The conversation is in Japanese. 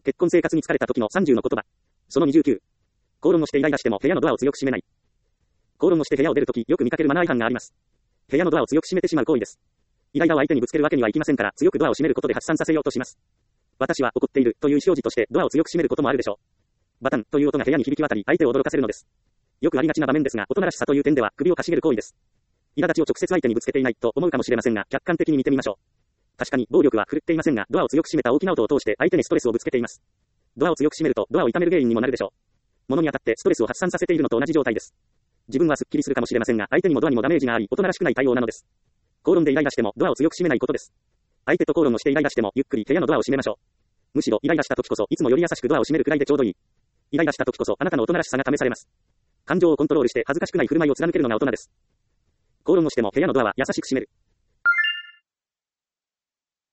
結婚生活に疲れた時の30の言葉。その29。口論をしてイライラしても部屋のドアを強く閉めない。口論をして部屋を出るときよく見かけるマナー違反があります。部屋のドアを強く閉めてしまう行為です。イライラを相手にぶつけるわけにはいきませんから、強くドアを閉めることで発散させようとします。私は怒っているという意思表示としてドアを強く閉めることもあるでしょう。バタンという音が部屋に響き渡り相手を驚かせるのです。よくありがちな場面ですが、大人らしさという点では首をかしげる行為です。苛立ちを直接相手にぶつけていないと思うかもしれませんが、客観的に見てみましょう。確かに暴力は振るっていませんが、ドアを強く閉めた大きな音を通して相手にストレスをぶつけています。ドアを強く閉めるとドアを痛める原因にもなるでしょう。物に当たってストレスを発散させているのと同じ状態です。自分はスッキリするかもしれませんが、相手にもドアにもダメージがあり、大人らしくない対応なのです。口論でイライラしてもドアを強く閉めないことです。相手と口論をしてイライラしてもゆっくり部屋のドアを閉めましょう。むしろイライラした時こそいつもより優しくドアを閉めるくらいでちょうどいい。イライラした時こそあなたの大人らしさが試されます。感情をコントロールして恥ずかしくない振る舞いを貫けるのが大人です。口論をしても部屋のドアは優しく閉める。